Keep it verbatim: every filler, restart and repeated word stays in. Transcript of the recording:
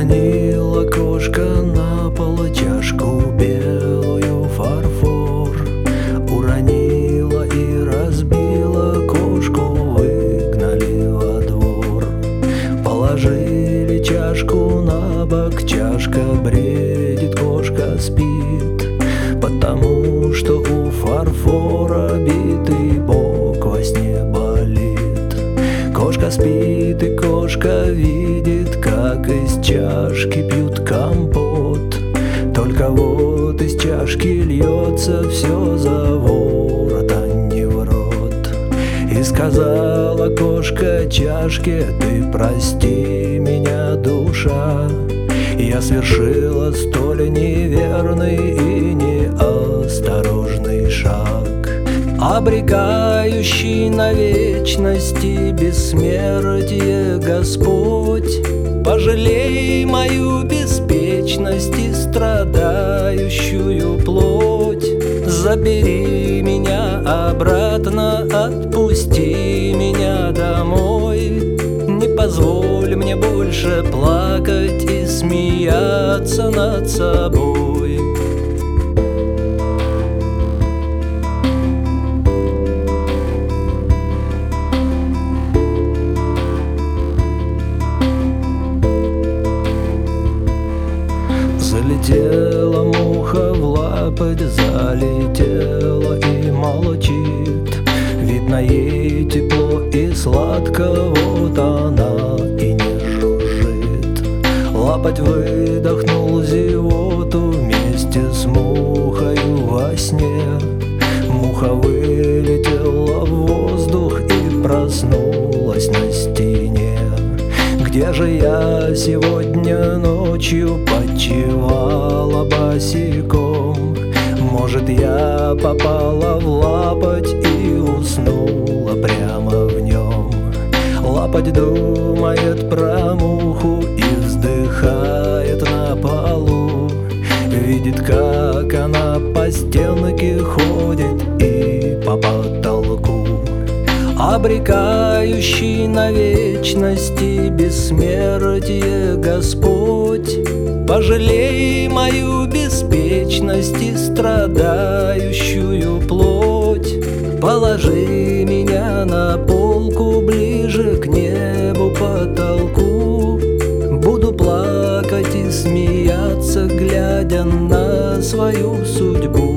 Уронила кошка на пол чашку белую фарфор. Уронила и разбила кошку, выгнали во двор. Положили чашку на бок, чашка бредит, кошка спит, потому что у фарфора битый бок во сне болит. Кошка спит, и кошка видит, как из чашки пьют компот. Только вот из чашки льется все за ворот, а не в рот. И сказала кошка чашке: ты прости меня, душа, я совершила столь неверный и неосторожный шаг, обрекающий на вечности бессмертие Господь. Пожалей мою беспечность и страдающую плоть. Забери меня обратно, отпусти меня домой. Не позволь мне больше плакать и смеяться над собой. Залетела муха в лапоть, залетела и молчит. Видно, ей тепло и сладко, вот она и не жужжит. Лапоть выдохнул зевоту вместе с мухою во сне. Муха вылетела в воздух и проснулась на стене. Где же я сегодня ночью почивала босиком? Может, я попала в лапоть и уснула прямо в нем. Лапоть думает про муху и вздыхает на полу. Видит, как она по стенке ходит и по потолку, обрекающий на вечности бессмертие Господь. Пожалей мою беспечность и страдающую плоть. Положи меня на полку ближе к небу, потолку. Буду плакать и смеяться, глядя на свою судьбу.